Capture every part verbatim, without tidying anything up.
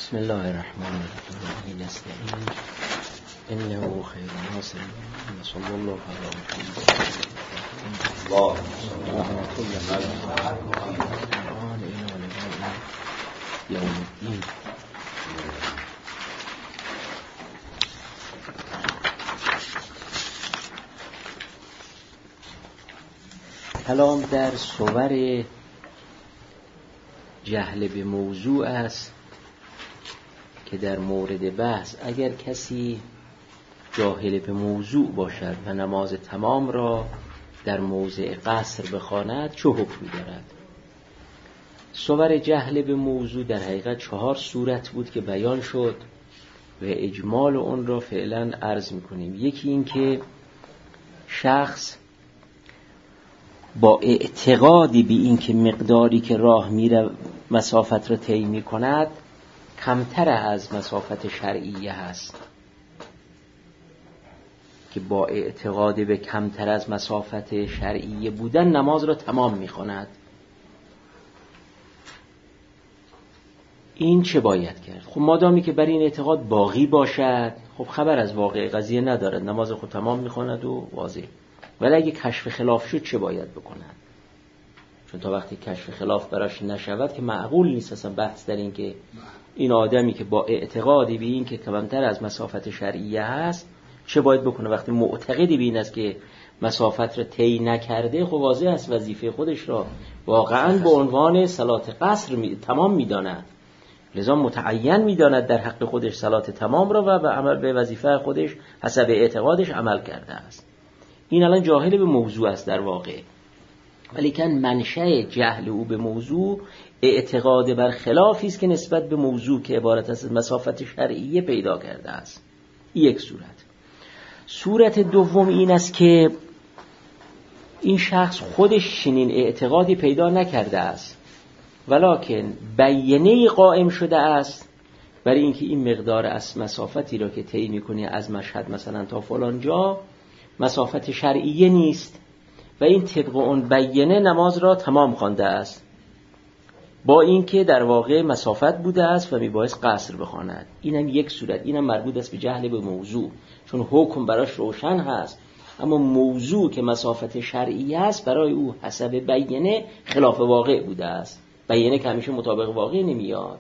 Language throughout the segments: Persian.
بسم الله الرحمن الرحیم. نستعین انه خیر ناصر و صلی الله علی محمد و یوم الدین. کلام در صور جهل به موضوع است که در مورد بحث اگر کسی جاهل به موضوع باشد و نماز تمام را در موضع قصر بخواند چه حکمی دارد؟ صور جهل به موضوع در حقیقت چهار صورت بود که بیان شد و اجمال اون را فعلا عرض میکنیم. یکی این که شخص با اعتقادی به این که مقداری که راه میره مسافت را طی میکند کمتر از مسافت شرعیه هست، که با اعتقاد به کمتر از مسافت شرعیه بودن نماز را تمام میخواند. این چه باید کرد؟ خب مادامی که بر این اعتقاد باقی باشد، خب خبر از واقع قضیه ندارد، نماز خود تمام میخواند و واضح. ولی اگه کشف خلاف شد چه باید بکند؟ چون تا وقتی کشف خلاف براش نشود که معقول نیست اصلا بحث در این که این آدمی که با اعتقادی به این که کمتر از مسافت شرعیه هست چه باید بکنه. وقتی معتقدی به این است که مسافت را طی نکرده، خب واضح است وظیفه خودش را واقعا به عنوان صلات قصر می... تمام میداند، لذا متعین میداند در حق خودش صلات تمام را و به عمل به وظیفه خودش حسب اعتقادش عمل کرده است. این الان جاهل به موضوع است در واقع، ولیکن منشأ جهل او به موضوع اعتقاد بر خلافی است که نسبت به موضوع که عبارت از مسافت شرعیه پیدا کرده است. یک صورت. صورت دوم این است که این شخص خودش چنین اعتقادی پیدا نکرده است، ولکن بیانه قائم شده است برای اینکه این مقدار از مسافتی را که طی می‌کنی از مشهد مثلا تا فلان جا مسافت شرعیه نیست و این طبق اون بیانه نماز را تمام خوانده است، با اینکه در واقع مسافت بوده است و میبایست قصر بخواند. اینم یک صورت، اینم مربوط است به جهل به موضوع، چون حکم براش روشن هست اما موضوع که مسافت شرعیه است برای او حسب بیانه خلاف واقع بوده است، بیانه که همیشه مطابق واقع نمیاد.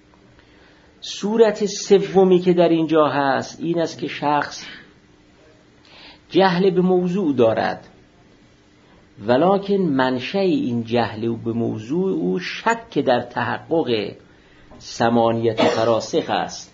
صورت سومی که در اینجا هست این است که شخص جهل به موضوع دارد، ولکن منشأ این جهل به موضوع او شک در تحقق ثمانیت فراسخ است.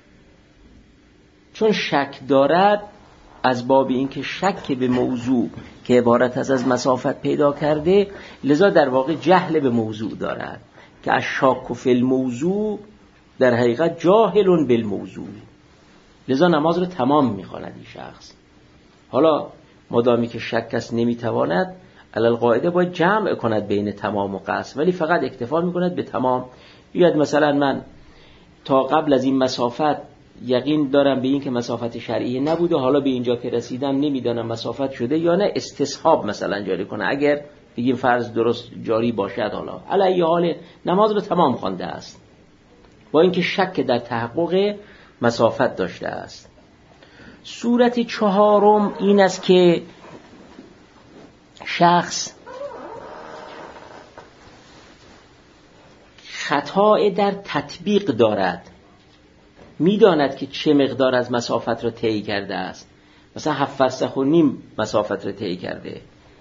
چون شک دارد از باب اینکه شک به موضوع که عبارت از از مسافت پیدا کرده، لذا در واقع جهل به موضوع دارد که الشاک فی الموضوع در حقیقت جاهل بالموضوع، لذا نماز رو تمام میخواند این شخص. حالا مادامی که شک است نمیتواند، علل قاعده باید جمع کند بین تمام و قصر، ولی فقط اکتفا میکند به تمام. بیاد مثلا من تا قبل از این مسافت یقین دارم به این که مسافت شرعیه نبوده، حالا به اینجا که رسیدم نمیدانم مسافت شده یا نه، استصحاب مثلا جاری کنه اگر بگیم فرض درست جاری باشد. حالا علی حال نماز رو تمام خوانده است با اینکه شک در تحقق مسافت داشته است. صورت چهارم این است که شخص خطا در تطبیق دارد، میداند که چه مقدار از مسافت را طی کرده است، مثلا هفت فرسخ و نیم مسافت را طی کرده،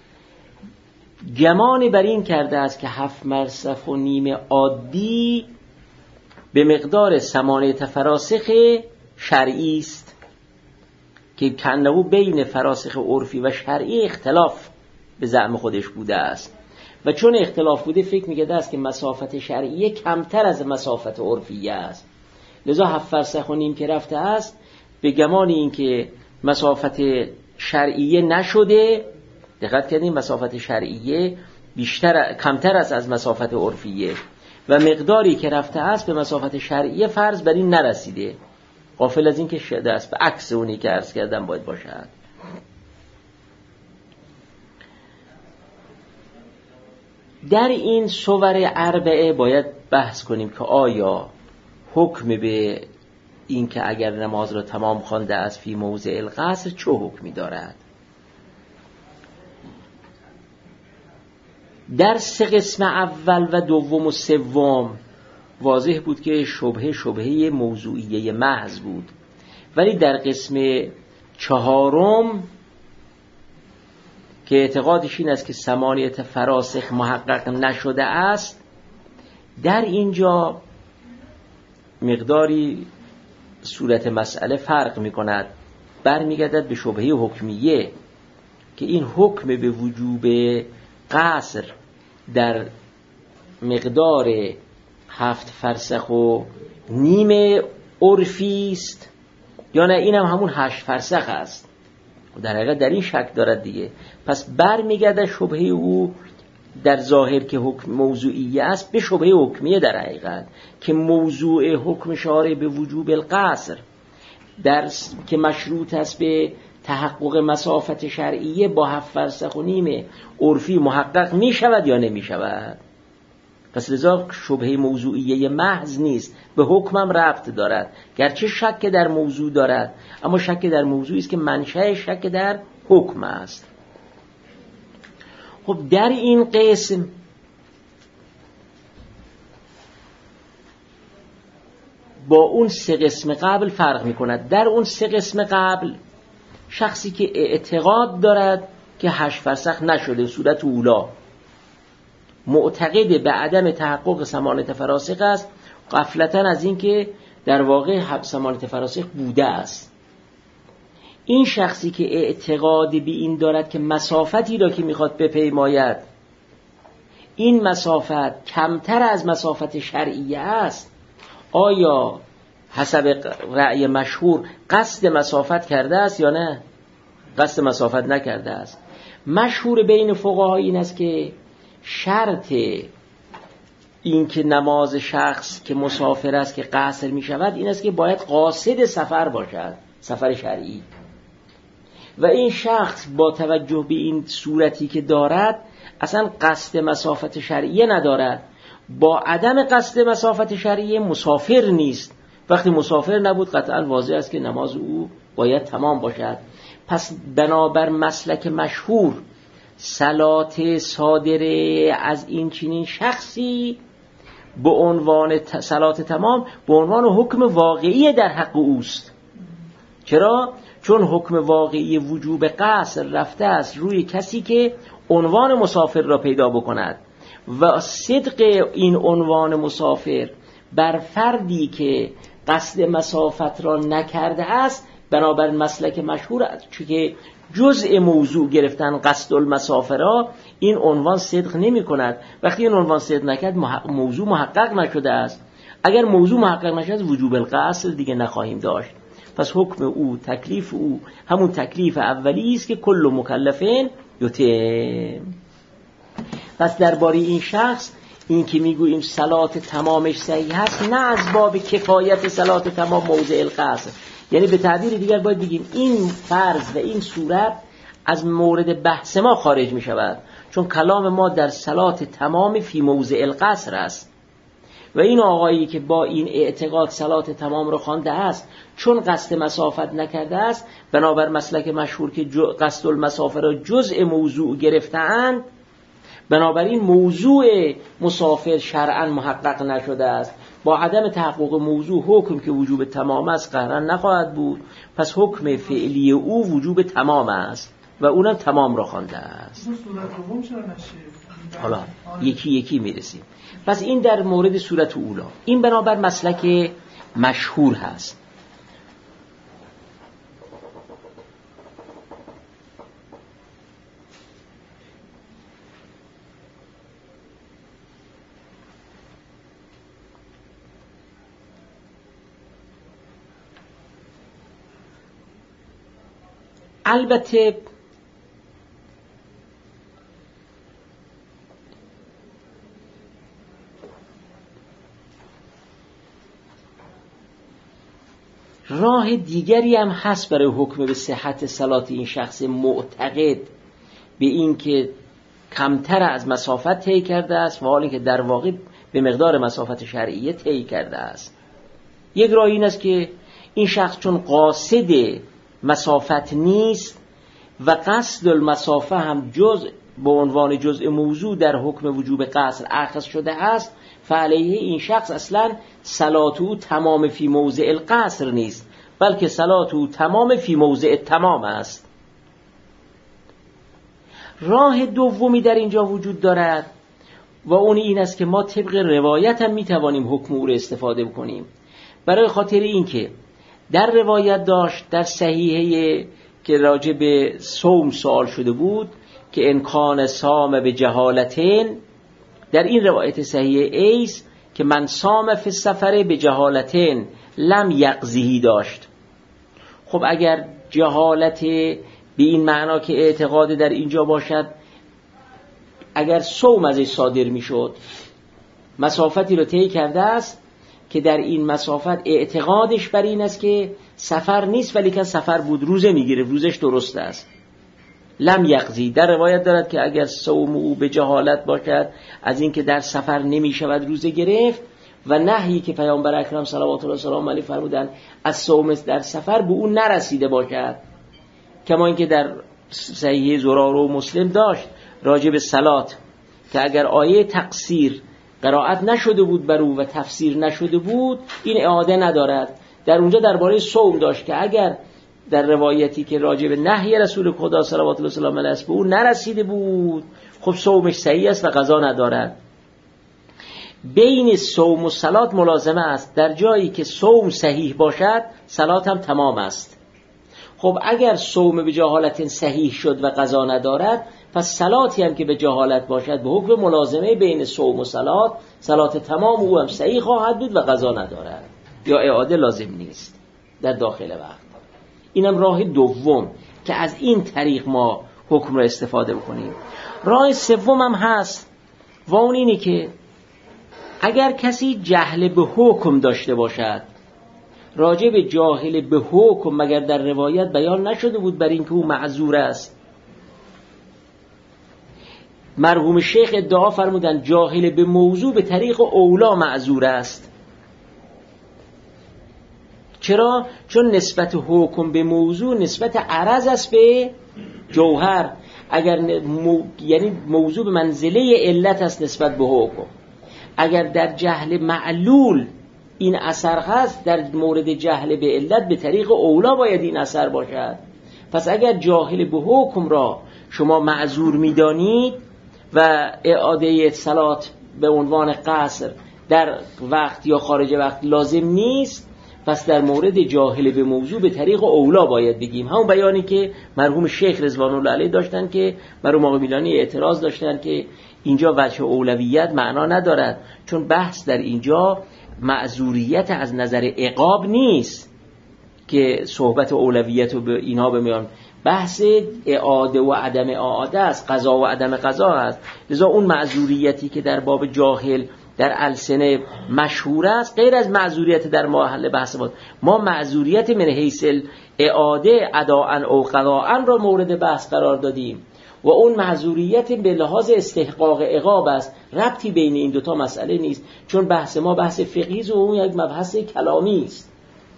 گمان بر این کرده است که هفت فرسخ و نیم عادی به مقدار ثمانیت فراسخ شرعی است که کنهو بین فراسخ عرفی و شرعی اختلاف به زعم خودش بوده است و چون اختلاف بوده فکر می‌کرده است که مسافت شرعیه کمتر از مسافت عرفیه است، لذا هفت فرسخ و نیم که رفته است به گمان این که مسافت شرعیه نشده، دقت کردیم مسافت شرعیه بیشتر کمتر است از مسافت عرفیه و مقداری که رفته است به مسافت شرعیه فرض بر این نرسیده، غافل از این که شده است به عکس اونی که عرض کردم باید باشد. در این صور اربعه باید بحث کنیم که آیا حکم به این که اگر نماز را تمام خوانده است فی موضع القصر چه حکمی دارد؟ در سه قسم اول و دوم و سوم واضح بود که شبهه شبهه موضوعیه محض بود، ولی در قسم چهارم که اعتقادش این است که ثمانیت فراسخ محقق نشده است، در اینجا مقداری صورت مسئله فرق می کند، برمیگردد به شبهه حکمیه که این حکم به وجوب قصر در مقدار هفت فرسخ و نیم عرفی است یا نه این هم همون هشت فرسخ است. در حقیقت در این شک دارد دیگه. پس برمیگرده شبهه او در ظاهر که حکم موضوعیه است به شبهه حکمیه در حقیقت که موضوع حکم شارع به وجوب القصر در که مشروط است به تحقق مسافت شرعیه با هفت فرسخ و نیم عرفی محقق می شود یا نمی شود. پس لذا شبهه موضوعیه محض نیست، به حکمم ربط دارد، گرچه شک در موضوع دارد اما شک در موضوعی است که منشأ شک در حکم است. خب در این قسم با اون سه قسم قبل فرق می کند. در اون سه قسم قبل شخصی که اعتقاد دارد که هشت فرسخ نشده صورت اولا، معتقد به عدم تحقق ثمانیت فراسخ است، غفلتاً از این که در واقع ثمانیت فراسخ بوده است. این شخصی که اعتقاد به این دارد که مسافتی را که میخواد بپیماید این مسافت کمتر از مسافت شرعیه است، آیا حسب رأی مشهور قصد مسافت کرده است یا نه؟ قصد مسافت نکرده است. مشهور بین فقها این است که شرط این که نماز شخص که مسافر است که قصر می شود این است که باید قاصد سفر باشد، سفر شرعی، و این شخص با توجه به این صورتی که دارد اصلا قصد مسافت شرعی ندارد، با عدم قصد مسافت شرعی مسافر نیست. وقتی مسافر نبود قطعا واضح است که نماز او باید تمام باشد. پس بنابر مسلک مشهور صلات صادره از این چنین شخصی به عنوان صلات تمام به عنوان حکم واقعی در حق اوست. چرا؟ چون حکم واقعی وجوب قصر رفته است روی کسی که عنوان مسافر را پیدا بکند و صدق این عنوان مسافر بر فردی که قصد مسافت را نکرده است بنابر مسلک مشهور است که جزء موضوع گرفتن قصد المسافرها این عنوان صدق نمی کند. وقتی این عنوان صدق نکرد موضوع محقق نشده است. اگر موضوع محقق نشد وجوب القصر دیگه نخواهیم داشت. پس حکم او، تکلیف او همون تکلیف اولی است که کل مکلفین یتم. پس درباره این شخص این که میگوییم صلات تمامش صحیح هست نه از باب کفایت صلات تمام موضع القصر، یعنی به تعبیر دیگر باید بگیم این فرض و این صورت از مورد بحث ما خارج می شود، چون کلام ما در صلات تمام فی موضع القصر است و این آقایی که با این اعتقاد صلات تمام رو خوانده است چون قصد مسافت نکرده است بنابر مسلک مشهور که قصد المسافر را جزء موضوع گرفتند، بنابراین موضوع مسافر شرعاً محقق نشده است. با عدم تحقق موضوع حکم که وجوب تمام است قهرا نخواهد بود. پس حکم فعلی او وجوب تمام است و اونم تمام را خوانده است. حالا یکی یکی میرسیم. پس این در مورد صورت اولا، این بنابر مسلک مشهور هست. البته راه دیگری هم هست برای حکم به صحت صلات این شخص معتقد به این که کمتر از مسافت طی کرده است و حالی که در واقع به مقدار مسافت شرعیه طی کرده است. یک راه این است که این شخص چون قاصد مسافت نیست و قصد المسافه هم جز به عنوان جزء موضوع در حکم وجوب قصر اخذ شده است، فعلیه این شخص اصلا صلات او تمام فی موضع القصر نیست، بلکه صلات او تمام فی موضع تمام است. راه دومی در اینجا وجود دارد و اون این است که ما طبق روایت هم میتوانیم حکم او را استفاده بکنیم، برای خاطر این که در روایت داشت در صحیحه که راجع به صوم سوال شده بود که انکان صام به جهالتین، در این روایت صحیح ایس که من صام فی السفر به جهالتین لم یقضیه داشت. خب اگر جهالت به این معنا که اعتقاد در اینجا باشد، اگر صوم ازش صادر میشد، مسافتی رو طی کرده است که در این مسافت اعتقادش بر این است که سفر نیست ولی که سفر بود، روزه میگیره، روزش درست است، لم یقضی. در روایت دارد که اگر صوم او به جهالت باشد از این که در سفر نمی شود روزه گرفت و نهی که پیامبر اکرم صلوات الله سلام علیه فرمودند از صوم در سفر به اون نرسیده باشد، کما اینکه در صحیح زراره و مسلم داشت راجع به صلات که اگر آیه تقصیر قرائت نشده بود بر او و تفسیر نشده بود این اعاده ندارد. در اونجا درباره صوم داشت که اگر در روایتی که راجع به نهی رسول خدا صلوات الله سلام علیه به او نرسیده بود خب صومش صحیح است و قضا ندارد. بین صوم و صلات ملازمه است، در جایی که صوم صحیح باشد صلات هم تمام است. خب اگر صوم به جهالت صحیح شد و قضا ندارد، پس صلاتی هم که به جهالت باشد به حکم ملازمه بین صوم و صلات، صلات تمام او هم صحیح خواهد بود و قضا ندارد یا اعاده لازم نیست در داخل وقت. اینم راه دوم که از این طریق ما حکم را استفاده بکنیم. راه سوم هم هست و اون اینی که اگر کسی جهل به حکم داشته باشد، راجع به جاهل به حکم مگر در روایت بیان نشده بود بر این که او معذور است؟ مرحوم شیخ ادعا فرمودند جاهل به موضوع به طریق اولا معذور است. چرا؟ چون نسبت حکم به موضوع نسبت عرض است به جوهر. اگر مو... یعنی موضوع به منزله علت است نسبت به حکم. اگر در جهل معلول این اثر هست، در مورد جهل به علت به طریق اولا باید این اثر باشد. پس اگر جاهل به حکم را شما معذور می‌دانید و اعاده صلات به عنوان قصر در وقت یا خارج وقت لازم نیست، پس در مورد جاهل به موضوع به طریق اولا باید بگیم. همون بیانی که مرحوم شیخ رضوان الله علیه داشتن که مرحوم آقای میلانی اعتراض داشتن که اینجا وجه اولویت معنا ندارد، چون بحث در اینجا معذوریت از نظر عقاب نیست که صحبت اولویت رو به اینها بمیان، بحث اعاده و عدم اعاده است، قضا و عدم قضا است. لذا اون معذوریتی که در باب جاهل در السنه مشهور است غیر از معذوریت در محل بحث ما. ما معذوریت من حیث اعاده اداء او قضاء را مورد بحث قرار دادیم و اون معذوریت به لحاظ استحقاق عقاب است. ربطی بین این دوتا مسئله نیست، چون بحث ما بحث فقهی است و اون یک مبحث کلامی است.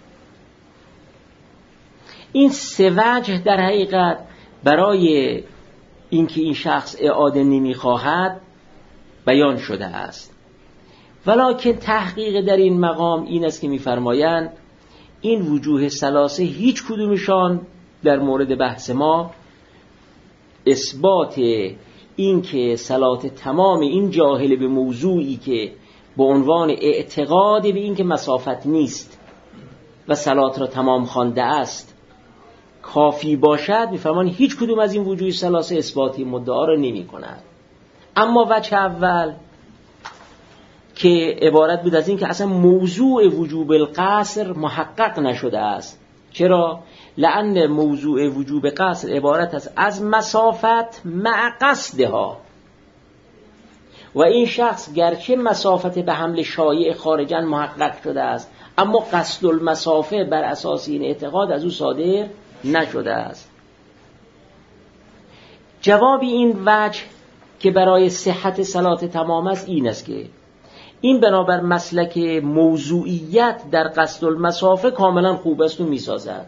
این سه وجه در حقیقت برای اینکه این شخص اعاده نمیخواهد بیان شده است. ولکن تحقیق در این مقام این است که میفرمایند این وجوه ثلاثه هیچ کدومشان در مورد بحث ما اثبات این که صلات تمام این جاهل به موضوعی که به عنوان اعتقاد به این که مسافت نیست و صلات را تمام خوانده است کافی باشد، میفرمایند هیچ کدوم از این وجوه ثلاثه اثباتی مدعا را نمی کند. اما وجه اول که عبارت بود از این که اصلا موضوع وجوب القصر محقق نشده است. چرا؟ لأن موضوع وجوب قصر عبارت است از مسافت مع قصدها و این شخص گرچه مسافت به حمل شایع خارجاً محقق شده است اما قصد المسافه بر اساس این اعتقاد از او صادر نشده است. جواب این وجه که برای صحت صلات تمام است این است که این بنابر مسلک موضوعیت در قصد المسافه کاملا خوب است و میسازد.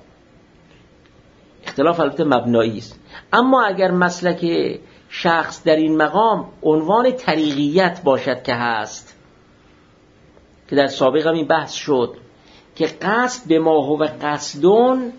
اختلاف البته مبنایی است. اما اگر مسلک شخص در این مقام عنوان طریقیت باشد که هست، که در سابق هم این بحث شد که قصد به ما هو قصدون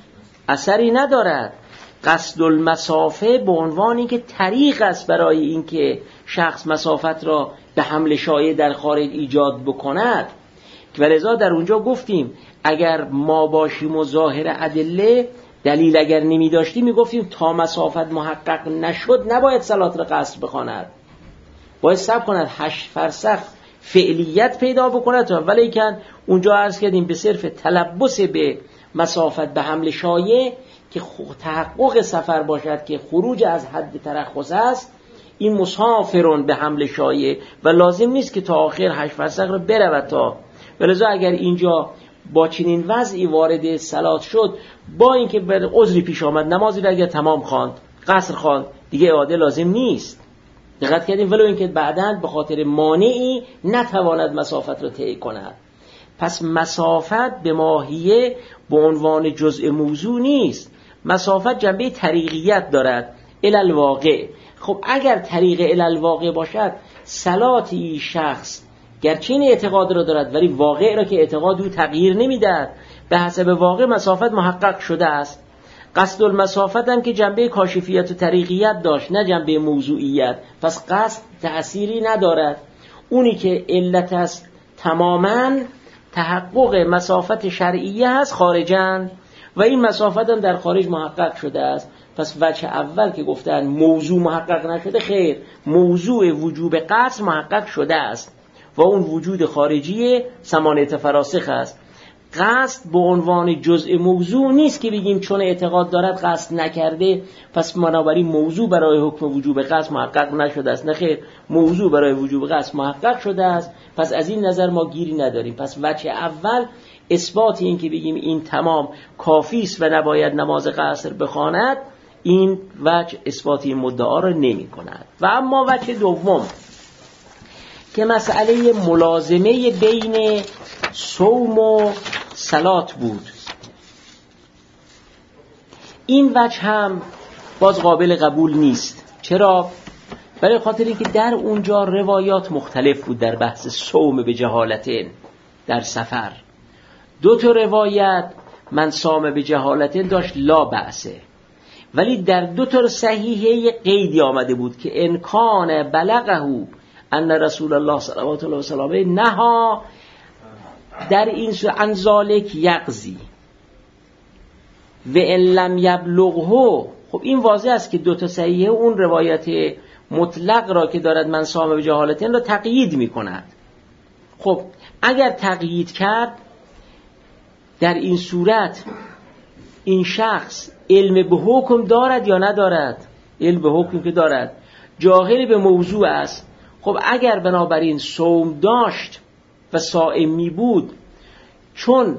اثری ندارد، قصد المسافه به عنوان این که طریق است برای اینکه شخص مسافت را به حمل شایع در خارج ایجاد بکند. و لذا در اونجا گفتیم اگر ما باشیم و ظاهر ادله دلیل اگر نمی داشتیم می گفتیم تا مسافت محقق نشد نباید صلات را قصر بخواند، باید صبر کند هشت فرسخ فعلیت پیدا بکند. ولیکن اونجا عرض کردیم به صرف تلبس به مسافت به حمل شایع که تحقق سفر باشد که خروج از حد ترخص است، این مسافرون به حمل شایع و لازم نیست که تا آخر هشت فرسخ رو برود تا. ولذا اگر اینجا با چنین وضعی وارد صلات شد، با اینکه بر عذری پیش آمد نمازی را اگر تمام خواند قصر خواند دیگه اعاده لازم نیست. دقت کردیم ولو اینکه بعداً به خاطر مانعی نتواند مسافت را طی کند. پس مسافت به ماهیه به عنوان جزء موضوع نیست، مسافت جنبه طریقیت دارد الی الواقع. خب اگر طریق الی الواقع باشد، صلاتی شخص گرچه این اعتقاد را دارد ولی واقع را که اعتقاد او تغییر نمیدهد، به حسب واقع مسافت محقق شده است. قصد المسافت هم که جنبه کاشفیت و طریقیت داشت نه جنبه موضوعیت، پس قصد تأثیری ندارد. اونی که علت است تماما تحقق مسافت شرعیه هست خارجاً و این مسافت هم در خارج محقق شده است. پس وجه اول که گفتن موضوع محقق نشده، خیر، موضوع وجوب قصد محقق شده است و اون وجود خارجی ثمانیت فراسخ است. قصد به عنوان جزء موضوع نیست که بگیم چون اعتقاد دارد قصد نکرده پس بنابراین موضوع برای حکم وجوب قصد محقق نشده است. نه خیر، موضوع برای وجوب قصد محقق شده است. پس از این نظر ما گیری نداریم. پس وجه اول اثبات این که بگیم این تمام کافی است و نباید نماز قصر بخواند، این وجه اثبات این مدعا را نمی کند. و اما وجه دوم که مسئله ملازمه بین صوم و صلات بود، این وجه هم باز قابل قبول نیست. چرا؟ برای خاطر اینکه در اونجا روایات مختلف بود در بحث صوم به جهالتین در سفر. دو تا روایت من صام به جهالتین داشت لا بأسه، ولی در دو تا صحیحه قیدی آمده بود که ان کان بلغه ان رسول الله صلوات الله و سلامه نها در این سو عن ذالک یقضی و ان لم یبلغه. خب این واضح است که دو تا صحیحه اون روایت مطلق را که دارد من صام به جهالتین را تقیید می کند. خب اگر تقیید کرد در این صورت این شخص علم به حکم دارد یا ندارد؟ علم به حکم که دارد، جاهل به موضوع است. خب اگر بنابراین صوم داشت و صائم می بود، چون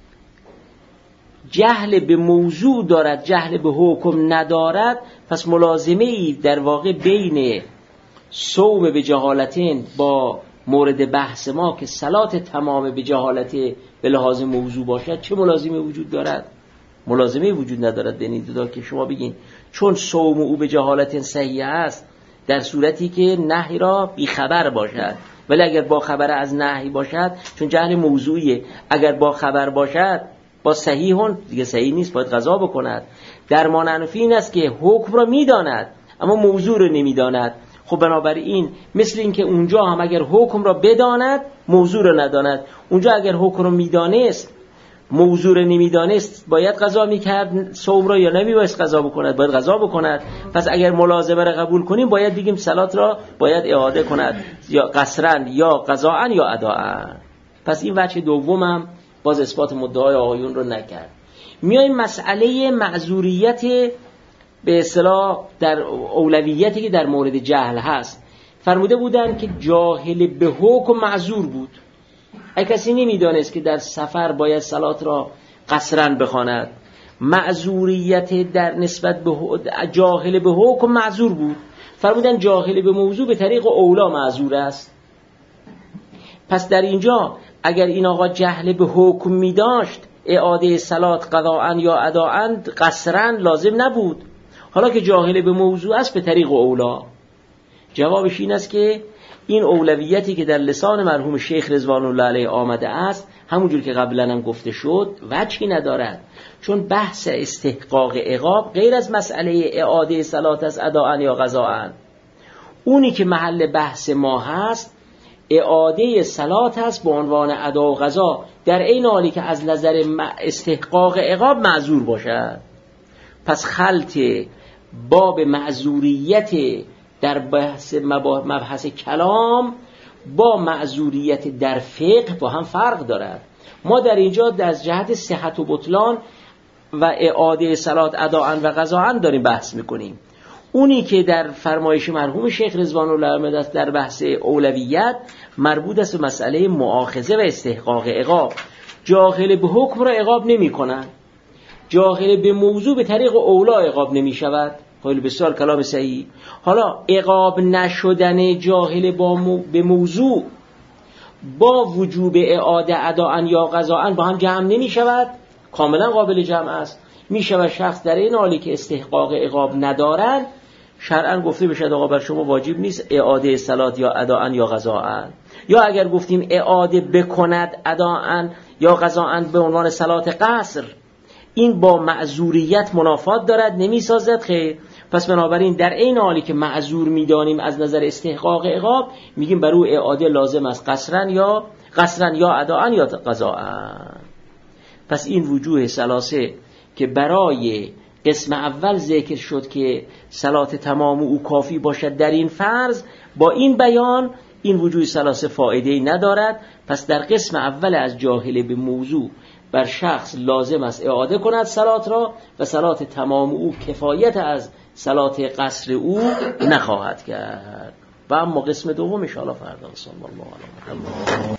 جهل به موضوع دارد جهل به حکم ندارد، پس ملازمه ای در واقع بین صوم به جهالتین با مورد بحث ما که صلات تمام به جهالت به لحاظ موضوع باشد، چه ملازمه وجود دارد؟ ملازمه وجود ندارد. دنید دا که شما بگین چون صوم او به جهالت صحیح است در صورتی که نهی را بی خبر باشد، ولی اگر با خبر از نهی باشد چون جهل موضوعیه، اگر با خبر باشد با صحیحون دیگه صحیح نیست، باید قضا بکند. درمان انفی این است که حکم را میداند اما موضوع را نمیداند. خب بنابراین مثل این که اونجا هم اگر حکم را بداند موضوع را نداند، اونجا اگر حکم را میدانست موضوع را نمیدانست باید قضا میکرد صوم را یا نمیباید قضا بکند؟ باید قضا بکند. پس اگر ملازمه را قبول کنیم باید بگیم صلات را باید اعاده کند، یا قصرن یا قضاءن یا اداءن. پس این وجه دومم باز اثبات مدعای آقایون رو نکرد. میایم مسئله معذوریت به اصطلاح در اولویتی که در مورد جهل هست. فرموده بودن که جاهل به حکم معذور بود. اگه کسی نمیدانست که در سفر باید صلات را قصرن بخواند، معذوریت در نسبت به جاهل به حکم معذور بود. فرمودن جاهل به موضوع به طریق اولا معذور است. پس در اینجا اگر این آقا جهل به حکم می داشت اعاده صلات قضاءً یا اداءً قصراً لازم نبود. حالا که جاهل به موضوع است به طریق اولا. جوابش این است که این اولویتی که در لسان مرحوم شیخ رضوان الله علیه آمده است همونجور که قبلا هم گفته شد وجهی ندارد، چون بحث استحقاق عقاب غیر از مسئله اعاده صلات از اداءً یا قضاءً. اونی که محل بحث ما هست اعاده صلات هست به عنوان ادا و قضا، در این حالی که از نظر استحقاق عقاب معذور باشد. پس خلط باب معذوریت در بحث مبحث کلام با معذوریت در فقه با هم فرق دارد. ما در اینجا از جهت صحت و بطلان و اعاده صلات اداءً و قضاءً داریم بحث میکنیم. اونی که در فرمایش مرحوم شیخ رضوان الله علیه است در بحث اولویت مربوط است به مسئله مؤاخذه و استحقاق عقاب. جاهل به حکم را عقاب نمی کنند، جاهل به موضوع به طریق اولا عقاب نمی شود. خیلی بسیار کلام صحیح. حالا عقاب نشدن جاهل با مو... به موضوع با وجوب اعاده اداءً یا قضاءً با هم جمع نمی شود، کاملا قابل جمع است. می شود شخص در این حالی که استحقاق عقاب ندارند شرعاً گفته بشد آقا بر شما واجب نیست اعاده صلات یا اداءً یا قضاءً، یا اگر گفتیم اعاده بکند اداءً یا قضاءً به عنوان صلات قصر، این با معذوریت منافات دارد، نمی سازد. خیر، پس بنابراین در این حالی که معذور می دانیم از نظر استحقاق عقاب میگیم بر او اعاده لازم است قصراً یا قصراً یا اداءً یا قضاءً. پس این وجوه ثلاثه که برای قسم اول ذکر شد که صلات تمام او کافی باشد در این فرض، با این بیان این وجوه ثلاثه فایده‌ای ندارد. پس در قسم اول از جاهل به موضوع بر شخص لازم است اعاده کند صلات را و صلات تمام او کفایت از صلات قصر او نخواهد کرد. و اما قسم دوم ان شاء الله فردا. صلی الله علیه و سلم.